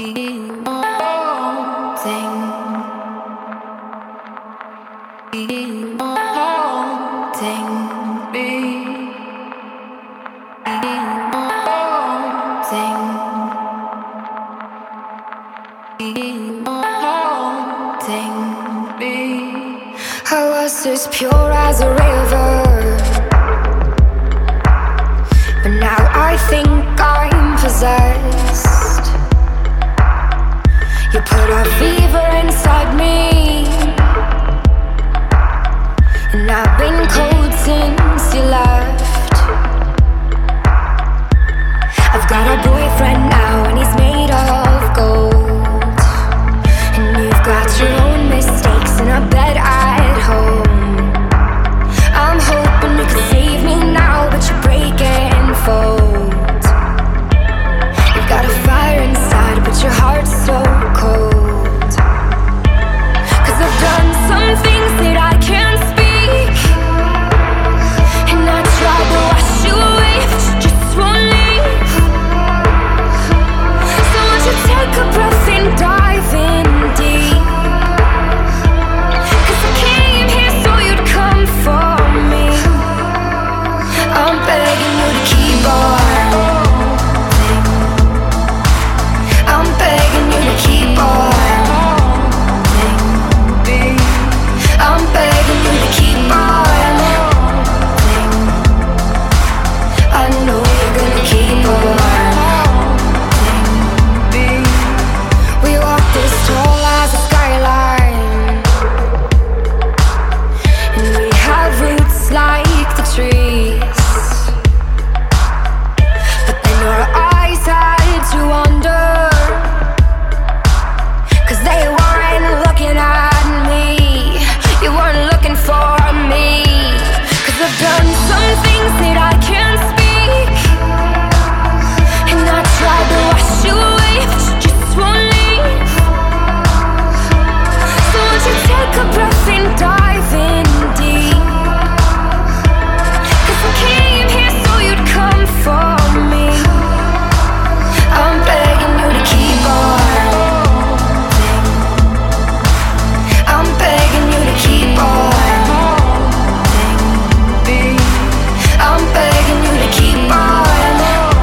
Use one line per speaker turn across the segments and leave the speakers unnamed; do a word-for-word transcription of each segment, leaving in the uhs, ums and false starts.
I was as pure as a river, but now I think I'm possessed. You put a fever inside me, and I've been cold since you left. I've got a boyfriend now and he's made of gold, and you've got your own mistakes in a bed at home. I'm hoping you could save me now, but you break and fold. You've got a fire inside, but your heart's so cold. 'Cause I've done some things that I can't speak, and I tried to wash you away, but you just won't leave. So won't you take a breath and dive in deep? 'Cause I came here so you'd come for me. I'm begging you to keep on. I'm begging you to keep on. I'm begging you to keep on. I know you're gonna keep on. We walk this tall as a skyline, and we have roots like the trees. But then your eyes had to wander, 'cause they weren't looking at me. You weren't looking for me. 'Cause I've done some things that I can't speak, and I tried to wash you away, but you just won't leave. So won't you take a breath and dive in deep? 'Cause I came here so you'd come for me. I'm begging you to keep on. I'm begging you to keep on. I'm begging you to keep on.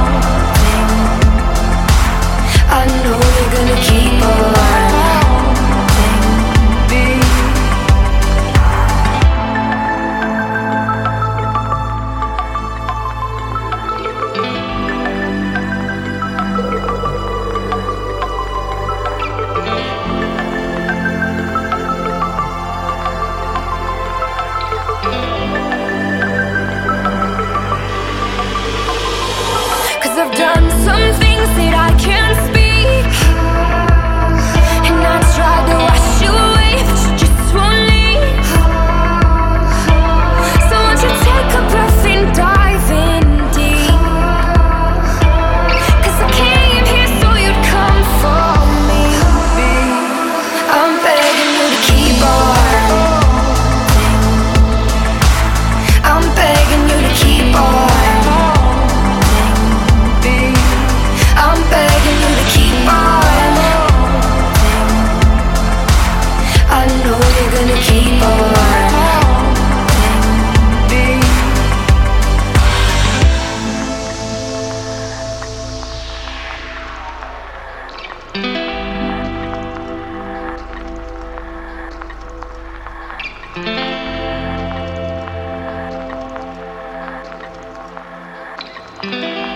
I know you're gonna keep on. I've done some things that I can't speak, and I tried to wash you away, but you just won't leave. So won't you take a breath and dive in deep? 'Cause I came here so you'd come for me. I'm begging you to keep on. I'm begging you to keep on. I'm begging you to keep on. I know you're gonna keep on.
Thank you.